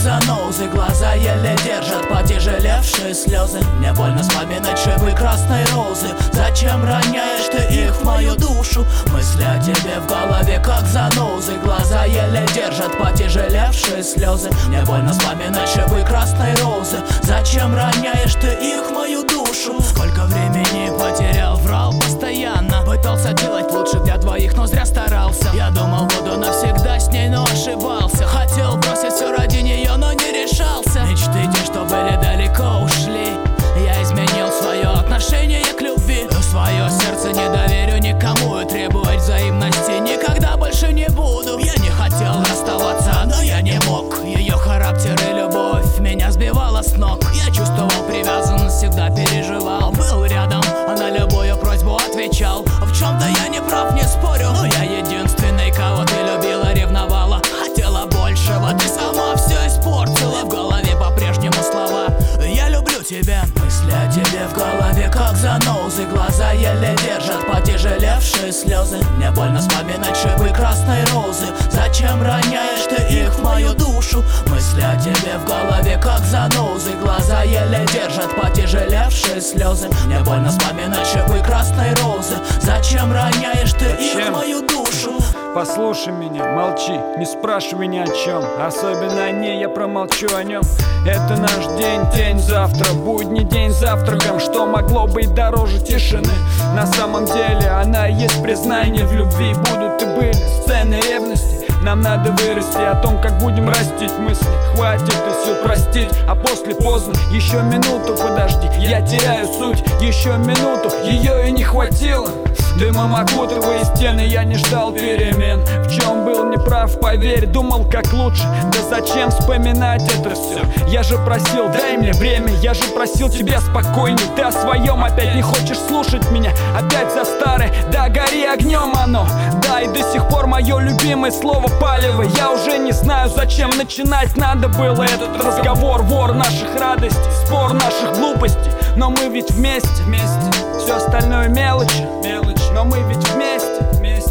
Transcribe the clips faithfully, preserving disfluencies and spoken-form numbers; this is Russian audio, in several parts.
занозы, глаза еле держат потяжелевшие слезы. Мне больно вспоминать шипы красной розы. Зачем роняешь ты их в мою душу? Мысли о тебе в голове как занозы, глаза еле держат потяжелевшие слезы. Мне больно вспоминать шипы красной розы. Зачем роняешь ты их в мою душу? Сколько времени потерял, врал постоянно. Пытался делать лучше для двоих, но зря старался. Я думал, буду навсегда с ней, но ошибался. Хотел бросить все ради нее, но не решался. Мечты те, что были далеко, ушли. Я изменил свое отношение к любви. Свое сердце не доверю никому и требовать взаимности никогда больше не буду. Я не хотел расставаться, но я не мог. Ее характер и любовь меня сбивала с ног. Я чувствовал привязанность, всегда переживал. Был рядом, а на любую просьбу отвечал. В чем-то я не прав, не спорю, но я единственный, кого ты любила, ревновала. Хотела большего, ты сама все испортила. В голове по-прежнему слова: я люблю тебя. Мысли о тебе в голове как занозы, глаза еле держат потяжелевшие слезы. Мне больно вспоминать шипы красной розы. Зачем роняешь ты их в мою душу? Мысли о тебе в голове как занозы, глаза еле держат потяжелевшие слезы. Мне больно вспоминать шипы красной розы. Зачем роняешь ты их в мою душу? Послушай меня, молчи, не спрашивай ни о чем. Особенно о ней я промолчу о нем. Это наш день, день завтра, будний день завтраком. Что могло быть дороже тишины? На самом деле она и есть признание в любви. Будут и были сцены ревности. Нам надо вырасти, о том, как будем растить мысли. Хватит и сил простить, а после поздно. Еще минуту подожди, я теряю суть. Еще минуту, ее и не хватило. Дымом окутывая стены, я не ждал перемен. В чем был неправ, поверь, думал как лучше. Да зачем вспоминать это все? Я же просил, дай мне время. Я же просил тебя спокойней. Ты о своем опять не хочешь слушать меня. Опять за старое, да гори огнем оно. Да, и до сих пор мое любимое слово палево. Я уже не знаю, зачем начинать надо было этот разговор. Вор наших радостей, спор наших глупостей. Но мы ведь вместе, вместе. Все остальное мелочи, мелочи. Но мы ведь вместе, вместе.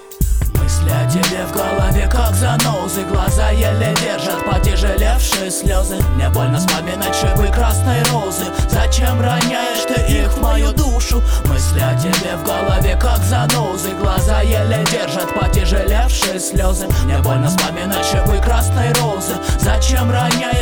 Мысли о тебе в голове как занозы, глаза еле держат потяжелевшие слезы. Мне больно вспоминать шипы красной розы. Зачем роняешь ты их в мою душу? Мысли о тебе в голове как занозы, глаза еле держат потяжелевшие слезы. Мне больно вспоминать шипы красной розы. Зачем роняешь